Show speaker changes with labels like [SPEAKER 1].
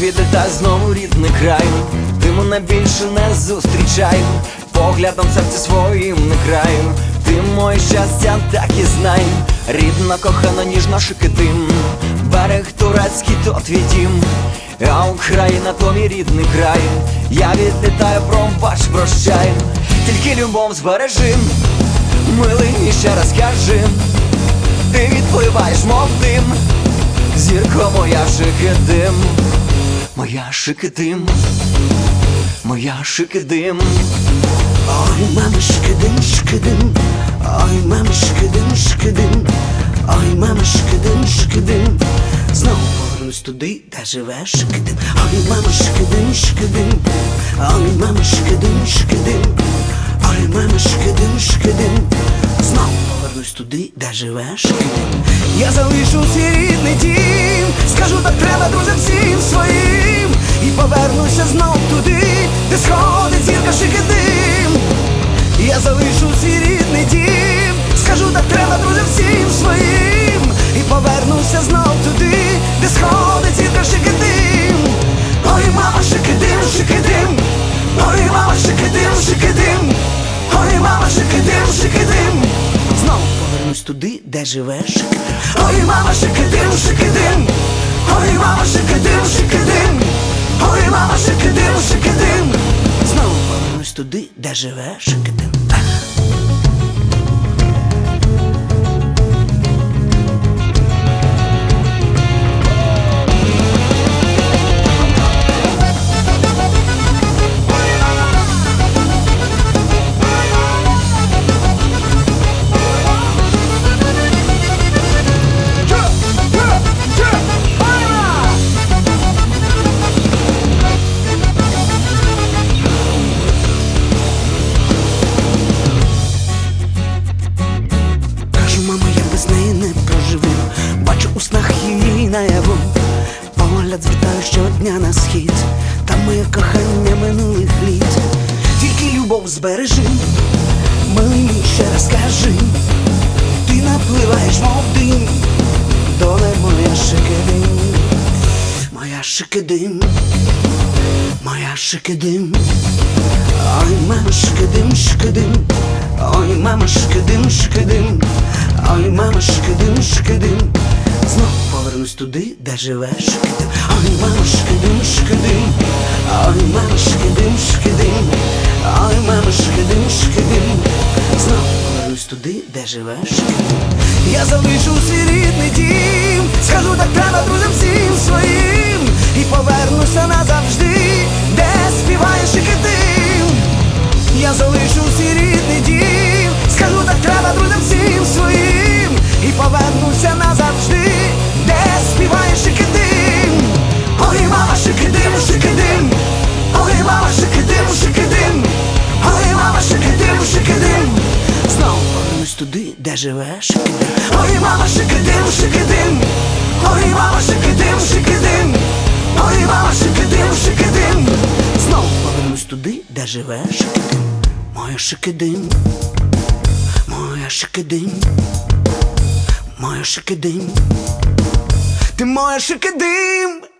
[SPEAKER 1] відлітай знову рідний край, ти мене більше не зустрічай, поглядом серце своїм не краю. Ти моє щастя, так і знай, рідна, кохана, ніжна Шикидим. Берег турецький, то твій дім, а Україна то мій рідний край. Я відлітаю, пробач, прощай, тільки любов збережи, милий, і ще раз кажи, ти відпливаєш, мов дим, зірко моя Шикидим, моя Шикидим, моя Шикидим.
[SPEAKER 2] Ой, мама, Шикидим, Шикидим, ой, мама, Шикидим, Шикидим, ой, мама, Шикидим, Шикидим. Знову повернусь туди, де живе Шикидим. Ой, мама, Шикидим, Шикидим, ой, мама, Шикидим, Шикидим, ой, мама, Шикидим, Шикидим. Знову повернусь туди, де живе Шикидим. Я залишу свій рідний дім, скажу, так треба друзям всім своїм, і повернуся знов туди, де сходить зірка Шикидим. Я залишу свій рідний дім, скажу, так треба друзям всім своїм, і повернуся знов туди, де сходить зірка Шикидим. Ой, мама, Шикидим, Шикидим, ой, мама, Шикидим, Шикидим, ой, мама, Шикидим, Шикидим. Знову повернусь туди, де живе Шикидим. Ой, мама, Шикидим, Шикидим, ой, мама, Шикидим, Шикидим, ой, мама, Шикидим, Шикидим. Знову повернусь туди, де живе Шикидим. Бачу у снах її наяву, погляд звертаю щодня на схід, там моє кохання минулих літ. Тільки любов збережи, милий мій, ще раз кажи, ти напливаєш, мов дим, доле моя Шикидим, моя Шикидим, моя Шикидим. Ой, мама, Шикидим, Шикидим, ой, мама, Шикидим, Шикидим, ой, мама, Шикидим, Шикидим. Знов повернусь туди, де живе Шикидим. Ой, мама, Шикидим, Шикидим, ой, мама, Шикидим, Шикидим, ой, мама, Шикидим, Шикидим. Знов повернусь туди, де живе Шикидим. Я залишу свій рідний дім, скажу, так треба друзям всім своїм, і повернуся назавжди, де співає Шикидим. Я залишу свій рідний дім, скажу, так треба друзям всім своїм, і повернуся назавжди, де співає Шикидим. Ой, мама, Шикидим, Шикидим, ой, мама, Шикидим, Шикидим, ой, мама, Шикидим, Шикидим. Знову повернусь туди, де живе Шикидим. Ой, мама, Шикидим, Шикидим, ой, мама, Шикидим, Шикидим, ой, мама, Шикидим, Шикидим. Знову повернусь туди, де живе Шикидим. Моя Шикидим, моя Шикидим, моя Шикидим, ти моя Шикидим.